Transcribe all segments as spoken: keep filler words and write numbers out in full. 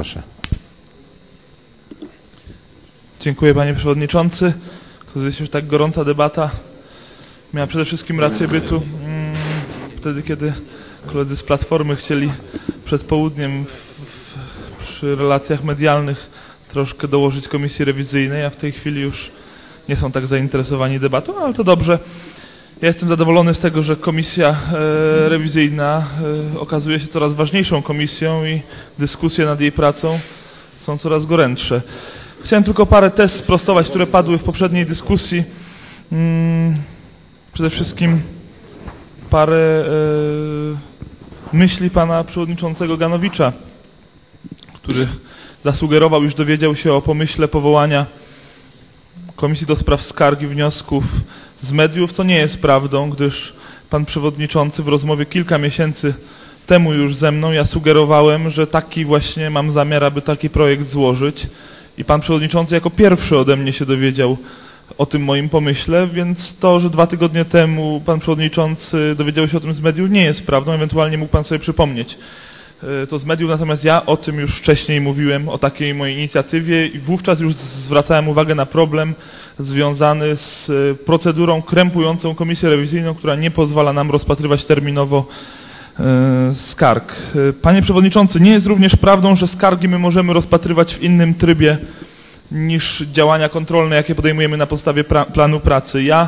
proszę. Dziękuję, panie przewodniczący. To jest już tak gorąca debata. Miała przede wszystkim rację bytu hmm, wtedy, kiedy koledzy z Platformy chcieli przed południem w, w, przy relacjach medialnych troszkę dołożyć komisji rewizyjnej, a w tej chwili już nie są tak zainteresowani debatą, ale to dobrze. Ja jestem zadowolony z tego, że komisja e, rewizyjna e, okazuje się coraz ważniejszą komisją i dyskusje nad jej pracą są coraz gorętsze. Chciałem tylko parę tez sprostować, które padły w poprzedniej dyskusji. Hmm, przede wszystkim parę e, myśli pana przewodniczącego Ganowicza, który zasugerował, już dowiedział się o pomyśle powołania Komisji do Spraw Skargi Wniosków z mediów, co nie jest prawdą, gdyż pan przewodniczący w rozmowie kilka miesięcy temu już ze mną, ja sugerowałem, że taki właśnie mam zamiar, aby taki projekt złożyć i pan przewodniczący jako pierwszy ode mnie się dowiedział o tym moim pomyśle, więc to, że dwa tygodnie temu pan przewodniczący dowiedział się o tym z mediów, nie jest prawdą, ewentualnie mógł pan sobie przypomnieć to z mediów, natomiast ja o tym już wcześniej mówiłem, o takiej mojej inicjatywie i wówczas już zwracałem uwagę na problem związany z procedurą krępującą komisję rewizyjną, która nie pozwala nam rozpatrywać terminowo e, skarg. Panie przewodniczący, nie jest również prawdą, że skargi my możemy rozpatrywać w innym trybie niż działania kontrolne, jakie podejmujemy na podstawie pra, planu pracy. Ja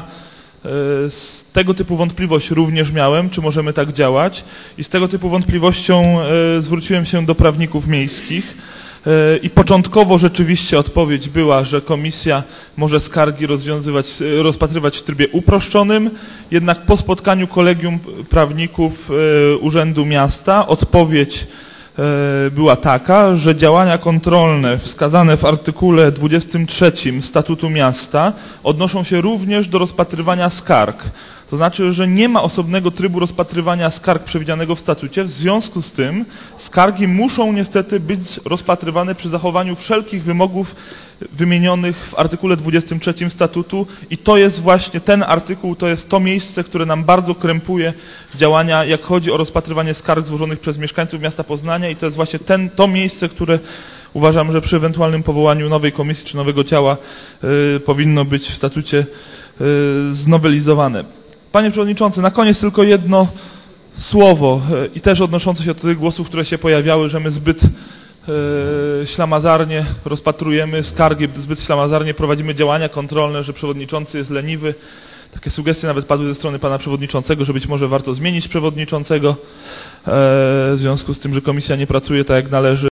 z tego typu wątpliwość również miałem, czy możemy tak działać i z tego typu wątpliwością zwróciłem się do prawników miejskich i początkowo rzeczywiście odpowiedź była, że komisja może skargi rozwiązywać, rozpatrywać w trybie uproszczonym, jednak po spotkaniu kolegium prawników Urzędu Miasta odpowiedź była taka, że działania kontrolne wskazane w artykule dwudziestym trzecim Statutu Miasta odnoszą się również do rozpatrywania skarg. To znaczy, że nie ma osobnego trybu rozpatrywania skarg przewidzianego w statucie, w związku z tym skargi muszą niestety być rozpatrywane przy zachowaniu wszelkich wymogów wymienionych w artykule dwudziestym trzecim Statutu i to jest właśnie ten artykuł, to jest to miejsce, które nam bardzo krępuje działania, jak chodzi o rozpatrywanie skarg złożonych przez mieszkańców miasta Poznania i to jest właśnie ten, to miejsce, które uważam, że przy ewentualnym powołaniu nowej komisji czy nowego ciała y, powinno być w statucie y, znowelizowane. Panie przewodniczący, na koniec tylko jedno słowo y, i też odnoszące się do tych głosów, które się pojawiały, że my zbyt Yy, ślamazarnie rozpatrujemy skargi, zbyt ślamazarnie prowadzimy działania kontrolne, że przewodniczący jest leniwy. Takie sugestie nawet padły ze strony pana przewodniczącego, że być może warto zmienić przewodniczącego yy, w związku z tym, że komisja nie pracuje tak jak należy.